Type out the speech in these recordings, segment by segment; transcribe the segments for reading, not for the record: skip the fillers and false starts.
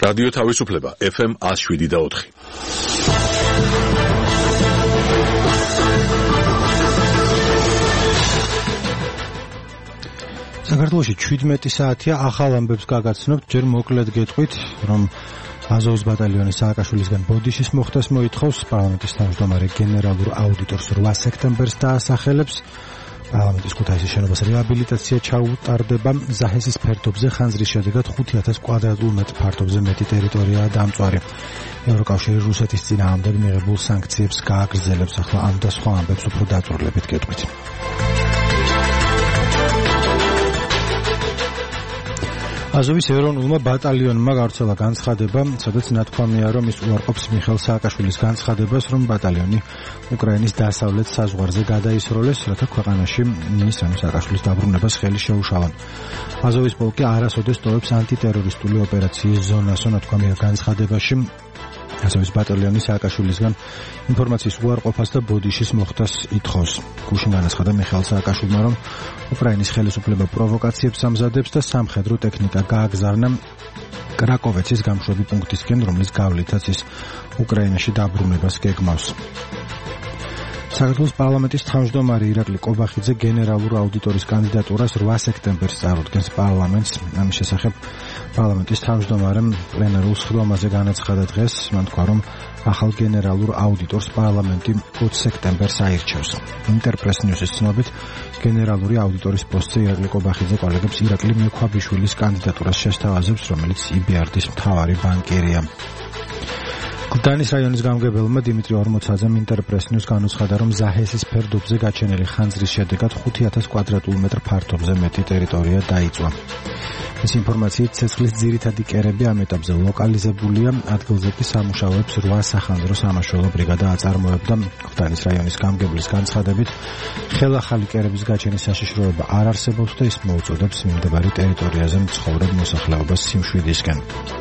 რადიო თავისუფლება FM 107.4. საქართველოში 17 საათია ახალ ამბებს გაგაცნობთ, ჯერ მოკლედ გეტყვით, რომ აზოვის ბატალიონის სააკაშვილისგან ბოდიშის მოხდას მოითხოვს, პარლამენტის თავმჯდომარე გენერალურ აუდიტორს 8 სექტემბერს დაასახელებს, პარლამენტის ქუთაისის შენობას რეაბილიტაცია ჩაუტარდება, ზაჰესის ფერდობზე ხანძრის შედეგად 5000 კვადრატულ მეტრ ფართობზე მეტი ტერიტორიაა დამწვარი. ევროკავშირი რუსეთის წინააღმდეგ მიღებულ სანქციებს გააგრძელებს, ახლა ამ და სხვა ამბებს უფრო დაწვრილებით გეტყვით. აზოვის ეროვნულმა ბატალიონმა გავრცელა განცხადება, სადაც ნათქვამია, რომ ის უარყოფს მიხეილ სააკაშვილის განცხადებას, რომ ბატალიონი უკრაინის დასავლეთ საზღვარზე გადაისროლეს, რათა ქვეყანაში მის სააკაშვილის დაბრუნებას ხელი შეუშალონ. აზოვის პოლკი არასოდეს ტოვებს ანტიტერორისტული ოპერაციის ზონას, ნათქვამია განცხადებაში. აზოვის ბატალიონი სააკაშვილისგან ინფორმაციის უარყოფას და ბოდიშის მოხდას ითხოვს. გუშინ განაცხადა მიხეილ სააკაშვილმა, რომ უკრაინის ხელისუფლება პროვოკაციებს ამზადებს და სამხედრო ტექნიკა გააგზავნა კრაკოვეცის გამშვები პუნქტისკენ, რომლის გავლითაც ის უკრაინაში დაბრუნებას გეგმავს. საქართველოს პარლამენტის თავმჯდომარე ირაკლი კობახიძე გენერალურ აუდიტორის კანდიდატურას 8 სექტემბერს წარუდგენს პარლამენტს. ამის შესახებ პარლამენტის თავმჯდომარემ პლენარულ სხდომაზე განაცხადა დღეს, მან თქვა, რომ ახალ გენერალურ აუდიტორს პარლამენტი 20 სექტემბერს აირჩევს. ინტერპრეს ნიუსის ცნობით, გენერალური აუდიტორის პოსტზე ირაკლი კობახიძე კოლეგებს ირაკლი მექვაბიშვილის კანდიდატურას შესთავაზებს, რომელიც EBRD-ის მთავარი ბანკირია. გლდანის რაიონის გამგებელმა დიმიტრი ორმოცაძემ ინტერპრეს ნიუს განუცხადა, რომ ზაჰესის ფერდობზე გაჩენილი ხანძრის შედეგად 5000 კვადრატულ მეტრ ფართობზე მეტი ტერიტორია დაიწვა. ეს ინფორმაციით ცეცხლის ძირითადი კერები ამ ეტაპზე ლოკალიზებულია, ადგილზე კი სამუშაოებს 8 სახანძრო სამაშველო ბრიგადა აწარმოებდა. გლდანის რაიონის გამგებლის განცხადებით, ხელახალი კერების გაჩენის საშიშროება არ არსებობს და ის მოუწოდებს მიმდებარე ტერიტორიაზე მცხოვრებ მოსახლეობას სიმშვიდისკენ.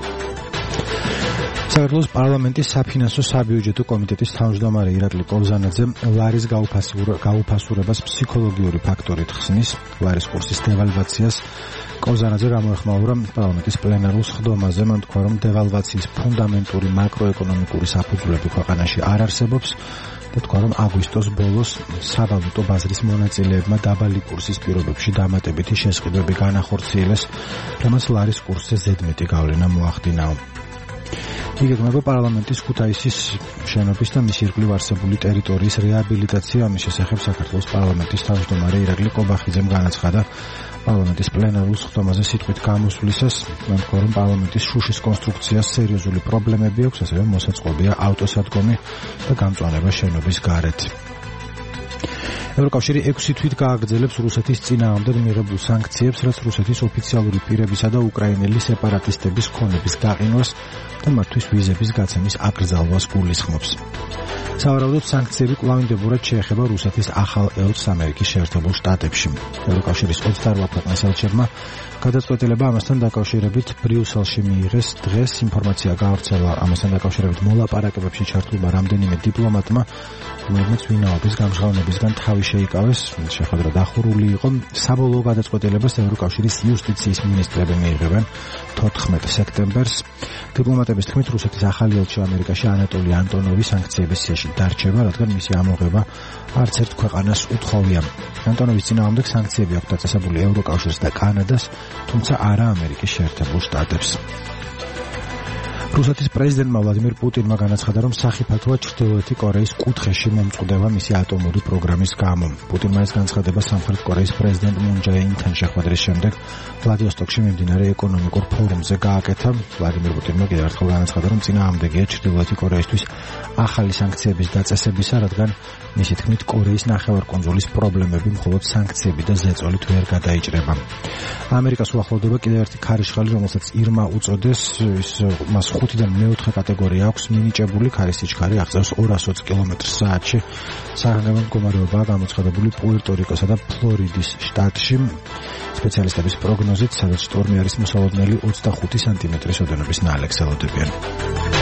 საქართველოს პარლამენტის საფინანსო საბიუჯეტო კომიტეტის თავმჯდომარე ირაკლი კობზანაძე ლარის გაუფასურებას ფსიქოლოგიური ფაქტორით ხსნის. ლარის კურსის დევალვაციას კობზანაძე გამოეხმაურა პარლამენტის პლენარულ სხდომაზე, მან თქვა, რომ დევალვაციის ფუნდამენტური მაკროეკონომიკური საფუძვლები ქვეყანაში არ არსებობს და თქვა, რომ აგვისტოს ბოლოს სავალუტო ბაზრის მონაწილეებმა დაბალი კურსის პირობებში დამატებითი შესყიდვები განახორციელეს, რამაც ლარის კურსზე ზედმეტი გავლენა მოახდინაო. იგეგმება პარლამენტის ქუთაისის შენობის და მის ირგვლივ არსებული ტერიტორიის რეაბილიტაცია. ამის შესახებ საქართველოს პარლამენტის თავმჯდომარე ირაკლი კობახიძემ განაცხადა პარლამენტის პლენარულ სხდომაზე სიტყვით გამოსვლისას, მან თქვა, რომ პარლამენტის შუშის კონსტრუქციას სერიოზული პრობლემები აქვს, ასევე მოსაწყობია ავტოსადგომი და გამწვანება შენობის გარეთ. ევროკავშირი 6 თვით გააგრძელებს რუსეთის წინააღმდეგ მიღებულ სანქციებს, რაც რუსეთის ოფიციალური პირებისა და უკრაინელი სეპარატისტების ქონების გაყინვას და მათთვის ვიზების გაცემის აკრძალვას გულისხმობს. სავარაუდოდ სანქციები კვლავინდებურად შეეხება რუსეთის ახალ ელჩს ამერიკის შეერთებულ შტატებში. ევროკავშირის 28 ქვეყნის ელჩებმა გადაწყვეტილება ამასთან დაკავშირებით ბრიუსელში მიიღეს. დღეს ინფორმაცია გავრცელა ამასთან დაკავშირებით მოლაპარაკებებში ჩართულმა რამდენიმე დიპლომატმა, რომლებიც ვინაობის გამჟღავნებისგან თავი შეიკავეს. შეხვედრა დახურული იყო. საბოლოო გადაწყვეტილებას ევროკავშირის იუსტიციის მინისტრები მიიღებენ 14 სექტემბერს. დიპლომატების თქმით, რუსეთის ახალი ელჩი ამერიკაში ანატოლი ანტონოვი სანქციების სიაში დარჩება, რადგან მისი ამოღება არც ერთ ქვეყანას უთხოვია. ანტონოვის წინააღმდეგ სანქციები აქვს დაწესებული ევროკავშირს და კანადას, თუმცა არა ამერიკის შეერთებულ შტატებს. რუსეთის პრეზიდენტმა ვლადიმირ პუტინმა განაცხადა, რომ სახიფათოა ჩრდილოეთი კორეის კუთხეში მომწყვდება მისი ატომური პროგრამის გამო. პუტინმა ეს განცხადება სამხრეთ კორეის პრეზიდენტ მუნ ჯე ინთან შეხვედრის შემდეგ ვლადივოსტოკში მიმდინარე ეკონომიკურ ფორუმზე გააკეთა. ვლადიმირ პუტინმა კიდევ ერთხელ განაცხადა, რომ წინააღმდეგია ჩრდილოეთი კორეისთვის ახალი სანქციების დაწესებისა, რადგან მისი თქმით კორეის ნახევარკუნძულის პრობლემები მხოლოდ სანქციები და ზეწოლით ვერ გადაიჭრება. ამერიკას უახლოვდება კიდევ ერთი ქარიშხალი, რომელსაც ირმა უწოდეს. მას 5-დან მე-4 კატეგორია აქვს მინიჭებული. ქარის სიჩქარე აღწევს 220 კმ/სთ. საგანგებო მდგომარეობაა გამოცხადებული პუერტო-რიკოსა და ფლორიდის შტატში. სპეციალისტების პროგნოზით, სადაც შტორმი არის მოსალოდნელი 25 სანტიმეტრის ოდენობის ნალექს ელოდებიან.